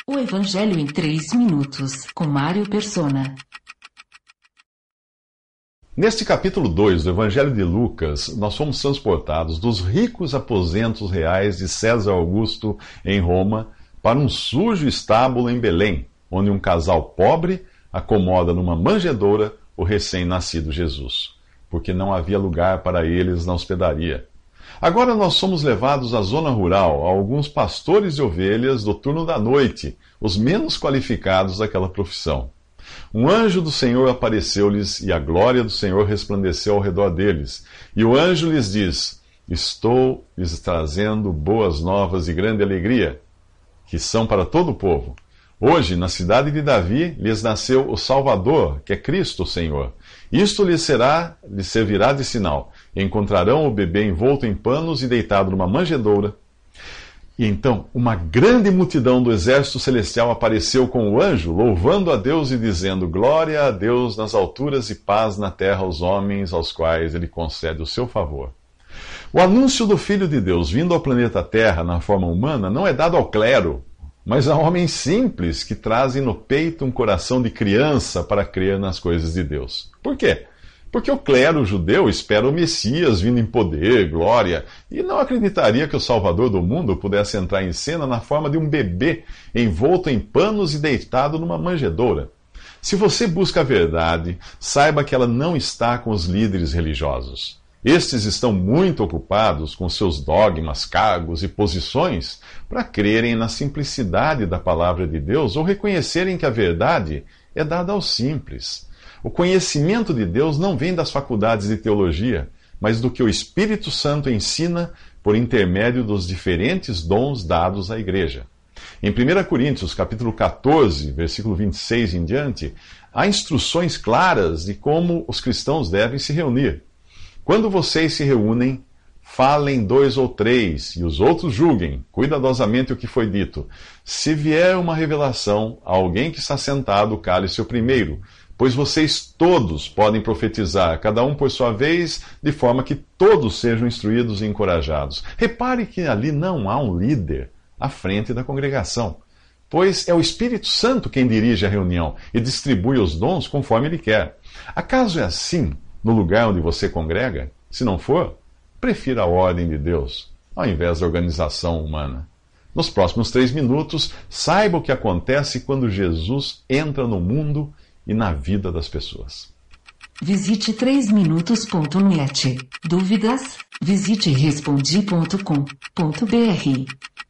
O Evangelho em 3 minutos, com Mário Persona. Neste capítulo 2 do Evangelho de Lucas, nós fomos transportados dos ricos aposentos reais de César Augusto em Roma para um sujo estábulo em Belém, onde um casal pobre acomoda numa manjedoura o recém-nascido Jesus, porque não havia lugar para eles na hospedaria. Agora nós somos levados à zona rural, a alguns pastores de ovelhas do turno da noite, os menos qualificados daquela profissão. Um anjo do Senhor apareceu-lhes e a glória do Senhor resplandeceu ao redor deles. E o anjo lhes diz: Estou lhes trazendo boas novas de grande alegria, que são para todo o povo. Hoje, na cidade de Davi, lhes nasceu o Salvador, que é Cristo o Senhor. Isto lhes servirá de sinal. Encontrarão o bebê envolto em panos e deitado numa manjedoura. E então, uma grande multidão do exército celestial apareceu com o anjo, louvando a Deus e dizendo: Glória a Deus nas alturas e paz na terra aos homens aos quais ele concede o seu favor. O anúncio do Filho de Deus vindo ao planeta Terra na forma humana não é dado ao clero, mas a homens simples que trazem no peito um coração de criança para crer nas coisas de Deus. Por quê? Porque o clero judeu espera o Messias vindo em poder, glória, e não acreditaria que o Salvador do mundo pudesse entrar em cena na forma de um bebê envolto em panos e deitado numa manjedoura. Se você busca a verdade, saiba que ela não está com os líderes religiosos. Estes estão muito ocupados com seus dogmas, cargos e posições para crerem na simplicidade da palavra de Deus ou reconhecerem que a verdade é dada aos simples. O conhecimento de Deus não vem das faculdades de teologia, mas do que o Espírito Santo ensina por intermédio dos diferentes dons dados à igreja. Em 1 Coríntios, capítulo 14, versículo 26 em diante, há instruções claras de como os cristãos devem se reunir. Quando vocês se reúnem, falem 2 ou 3, e os outros julguem cuidadosamente o que foi dito. Se vier uma revelação a alguém que está sentado, cale-se o primeiro, pois vocês todos podem profetizar, cada um por sua vez, de forma que todos sejam instruídos e encorajados. Repare que ali não há um líder à frente da congregação, pois é o Espírito Santo quem dirige a reunião e distribui os dons conforme ele quer. Acaso é assim no lugar onde você congrega? Se não for, prefira a ordem de Deus, ao invés da organização humana. Nos próximos 3 minutos, saiba o que acontece quando Jesus entra no mundo e na vida das pessoas. Visite 3minutos.net. Dúvidas? Visite respondi.com.br.